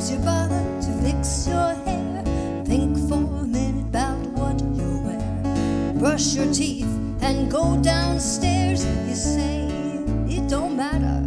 Did you bother to fix your hair? Think for a minute about what you wear. Brush your teeth and go downstairs. You say it don't matter,